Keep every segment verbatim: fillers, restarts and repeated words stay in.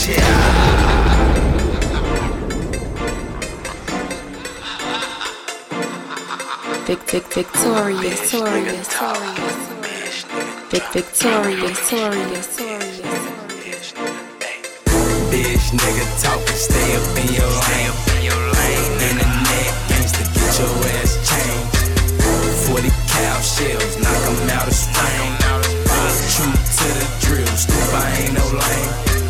Vic, Vic, Victoria, Victoria, Victoria, Vic, Victoria, Victoria, Victoria. Bitch, nigga talkin', stay up in your lane. Internet gangsta, get your ass changed. Forty cow shells, knock 'em out of spring. True to the drill, stoop, I ain't no lame.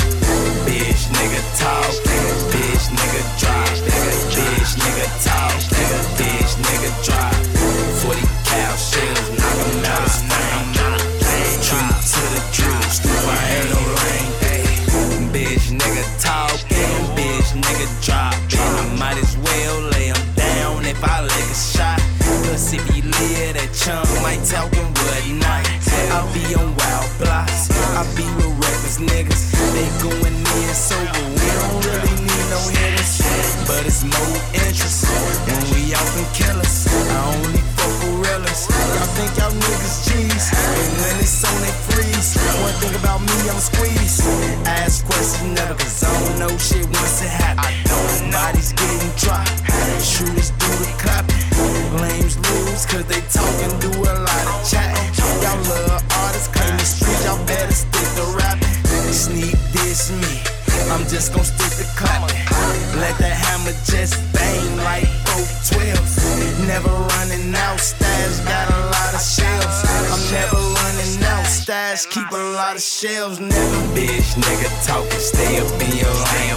Bitch, nigga talkin', bitch, nigga drop. Bitch, nigga talkin', bitch, nigga drop. Forty cow shells, knock 'em out of spring. True to the drill, stoop, I ain't no lame. Bitch, nigga talkin', bitch, nigga drop. I might as well lay him down if I lick a shot. Cause if he live, that chunk might talkin' whatnot. I be on wild blocks, I be with reckless niggas. They goin' in sober, we don't really need no hitters. But it's more interest when we out and killers. I only fuck with realers. Y'all think y'all niggas G's, and when it's on they freeze. One thing about me, I'm squeeze. Ask questions never, cause I don't know shit once it happen. Bodies getting dropped, shooters do the clapping. Lames lose, cause they talkin', do a lot of chatting. Y'all love artists, claim the street, y'all better stick to rapping. Sneak this me, I'm just gon' stick to clapping. Let the hammer just bang like four twelves. Never running out, stash got a lot of shells. I'm never running out, stash keep a lot of shells. Never. Bitch, nigga talkin', stay up in your lane.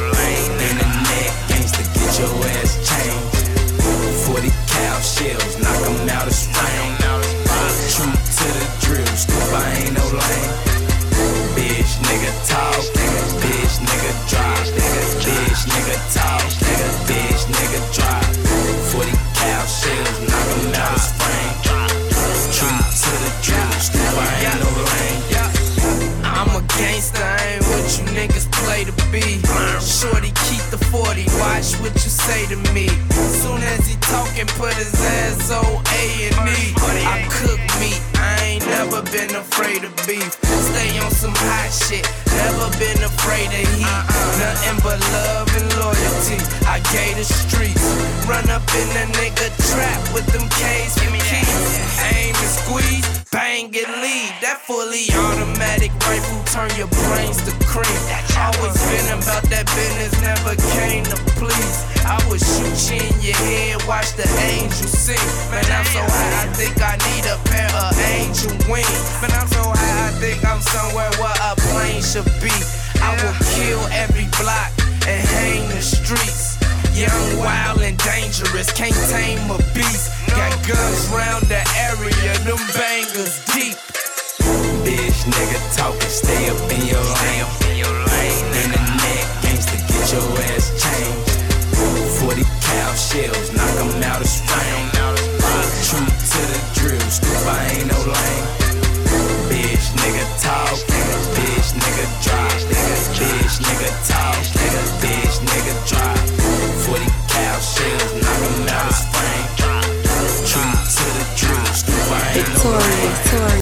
Internet gangsta, get your ass changed. Forty cow shells, knock 'em out of spring. True to the drill, stoop, I ain't no lame. Bitch, nigga talkin', bitch, nigga drop. Bitch, nigga talkin', bitch, nigga drop. Forty cow shells, knock 'em out of spring. True to the drill, stoop, I ain't no lame. I'm a gangster, I ain't what you niggas play to be. Shorty, keep the forty, watch what you say to me. Soon as he talkin', put his ass on A and E. I cook meat, I ain't never been afraid of beef. Stay on some hot shit, never been afraid of heat. Nothing but love and loyalty, I gave the streets. Run up in a nigga trap with them K's for keys. Aim and squeeze, bang and leave. That fully automatic rifle turn your brains to cream. Always been about that business, never came to please. I would shoot you in your head, watch the angels sing. Man, I'm so high, I think I need a pair of angel wings. Man, I'm so high, I think I'm somewhere where a plane should be. I will kill every block and hang the streets. Young, wild, and dangerous, can't tame a beast. Got guns round the area, them bangers deep. Bitch, nigga talkin', stay up in your lane. Internet gangsta, get your ass changed. Forty cow shells.